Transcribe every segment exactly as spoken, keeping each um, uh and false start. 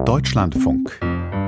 Deutschlandfunk.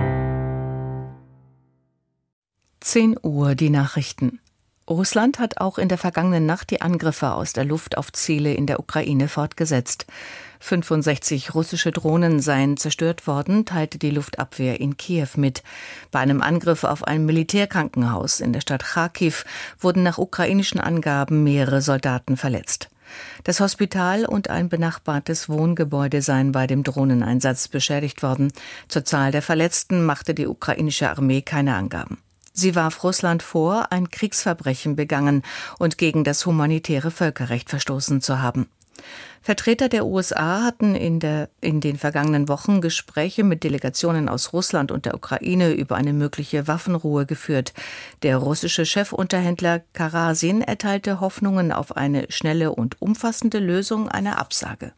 zehn Uhr, die Nachrichten. Russland hat auch in der vergangenen Nacht die Angriffe aus der Luft auf Ziele in der Ukraine fortgesetzt. fünfundsechzig russische Drohnen seien zerstört worden, teilte die Luftabwehr in Kiew mit. Bei einem Angriff auf ein Militärkrankenhaus in der Stadt Charkiw wurden nach ukrainischen Angaben mehrere Soldaten verletzt. Das Hospital und ein benachbartes Wohngebäude seien bei dem Drohneneinsatz beschädigt worden. Zur Zahl der Verletzten machte die ukrainische Armee keine Angaben. Sie warf Russland vor, ein Kriegsverbrechen begangen und gegen das humanitäre Völkerrecht verstoßen zu haben. Vertreter der U S A hatten in, der, in den vergangenen Wochen Gespräche mit Delegationen aus Russland und der Ukraine über eine mögliche Waffenruhe geführt. Der russische Chefunterhändler Karasin erteilte Hoffnungen auf eine schnelle und umfassende Lösung einer Absage.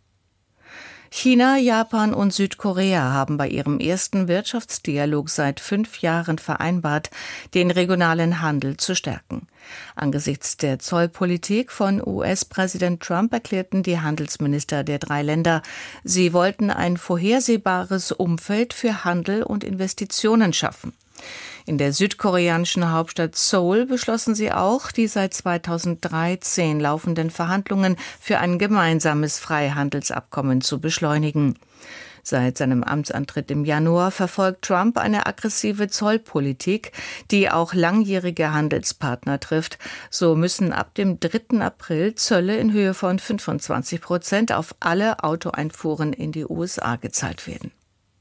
China, Japan und Südkorea haben bei ihrem ersten Wirtschaftsdialog seit fünf Jahren vereinbart, den regionalen Handel zu stärken. Angesichts der Zollpolitik von U S-Präsident Trump erklärten die Handelsminister der drei Länder, sie wollten ein vorhersehbares Umfeld für Handel und Investitionen schaffen. In der südkoreanischen Hauptstadt Seoul beschlossen sie auch, die seit zweitausenddreizehn laufenden Verhandlungen für ein gemeinsames Freihandelsabkommen zu beschleunigen. Seit seinem Amtsantritt im Januar verfolgt Trump eine aggressive Zollpolitik, die auch langjährige Handelspartner trifft. So müssen ab dem dritten April Zölle in Höhe von fünfundzwanzig Prozent auf alle Autoeinfuhren in die U S A gezahlt werden.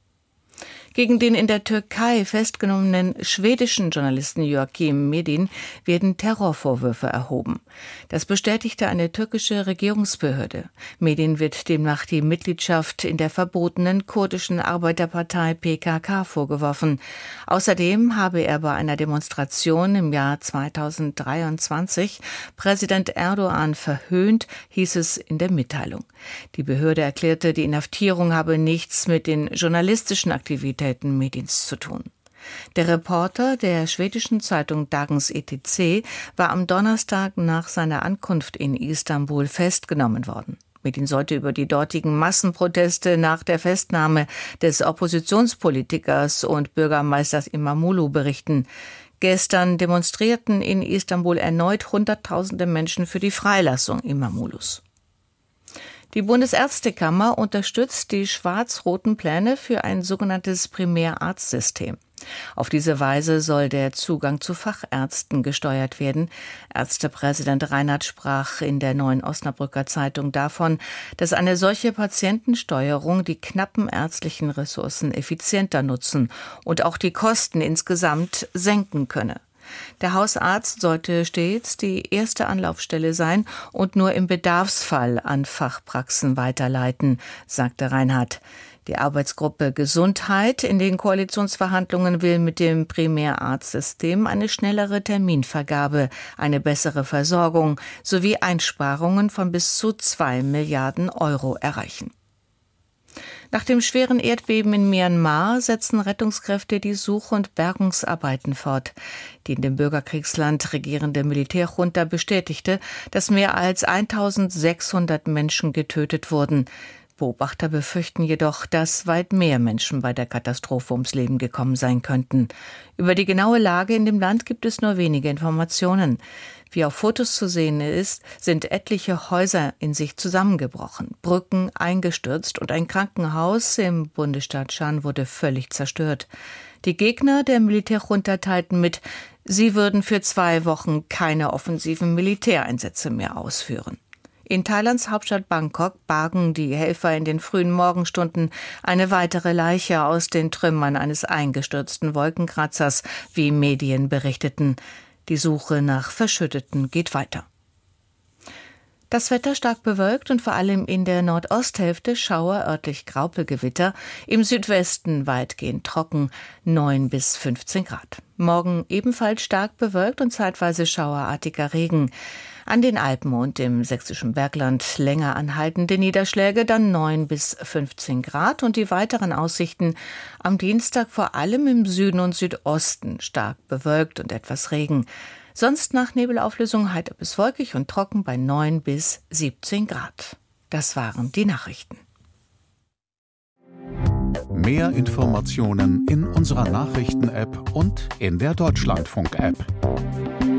Gegen den in der Türkei festgenommenen schwedischen Journalisten Joakim Medin werden Terrorvorwürfe erhoben. Das bestätigte eine türkische Regierungsbehörde. Medin wird demnach die Mitgliedschaft in der verbotenen kurdischen Arbeiterpartei P K K vorgeworfen. Außerdem habe er bei einer Demonstration im Jahr zweitausenddreiundzwanzig Präsident Erdogan verhöhnt, hieß es in der Mitteilung. Die Behörde erklärte, die Inhaftierung habe nichts mit den journalistischen Aktivitäten Medins zu tun. Der Reporter der schwedischen Zeitung Dagens E T C war am Donnerstag nach seiner Ankunft in Istanbul festgenommen worden. Medin sollte über die dortigen Massenproteste nach der Festnahme des Oppositionspolitikers und Bürgermeisters Imamoglu berichten. Gestern demonstrierten in Istanbul erneut Hunderttausende Menschen für die Freilassung Imamoglus. Die Bundesärztekammer unterstützt die schwarz-roten Pläne für ein sogenanntes Primärarztsystem. Auf diese Weise soll der Zugang zu Fachärzten gesteuert werden. Ärztepräsident Reinhardt sprach in der Neuen Osnabrücker Zeitung davon, dass eine solche Patientensteuerung die knappen ärztlichen Ressourcen effizienter nutzen und auch die Kosten insgesamt senken könne. Der Hausarzt sollte stets die erste Anlaufstelle sein und nur im Bedarfsfall an Fachpraxen weiterleiten, sagte Reinhardt. Die Arbeitsgruppe Gesundheit in den Koalitionsverhandlungen will mit dem Primärarztsystem eine schnellere Terminvergabe, eine bessere Versorgung sowie Einsparungen von bis zu zwei Milliarden Euro erreichen. Nach dem schweren Erdbeben in Myanmar setzen Rettungskräfte die Such- und Bergungsarbeiten fort. Die in dem Bürgerkriegsland regierende Militärjunta bestätigte, dass mehr als eintausendsechshundert Menschen getötet wurden. Beobachter befürchten jedoch, dass weit mehr Menschen bei der Katastrophe ums Leben gekommen sein könnten. Über die genaue Lage in dem Land gibt es nur wenige Informationen. Wie auf Fotos zu sehen ist, sind etliche Häuser in sich zusammengebrochen, Brücken eingestürzt und ein Krankenhaus im Bundesstaat Shan wurde völlig zerstört. Die Gegner der Militärjunta teilten mit, sie würden für zwei Wochen keine offensiven Militäreinsätze mehr ausführen. In Thailands Hauptstadt Bangkok bargen die Helfer in den frühen Morgenstunden eine weitere Leiche aus den Trümmern eines eingestürzten Wolkenkratzers, wie Medien berichteten. Die Suche nach Verschütteten geht weiter. Das Wetter stark bewölkt und vor allem in der Nordosthälfte Schauer, örtlich Graupelgewitter, im Südwesten weitgehend trocken, neun bis fünfzehn Grad. Morgen ebenfalls stark bewölkt und zeitweise schauerartiger Regen. An den Alpen und im sächsischen Bergland länger anhaltende Niederschläge, dann neun bis fünfzehn Grad und die weiteren Aussichten am Dienstag vor allem im Süden und Südosten stark bewölkt und etwas Regen. Sonst nach Nebelauflösung heiter bis wolkig und trocken bei neun bis siebzehn Grad. Das waren die Nachrichten. Mehr Informationen in unserer Nachrichten-App und in der Deutschlandfunk-App.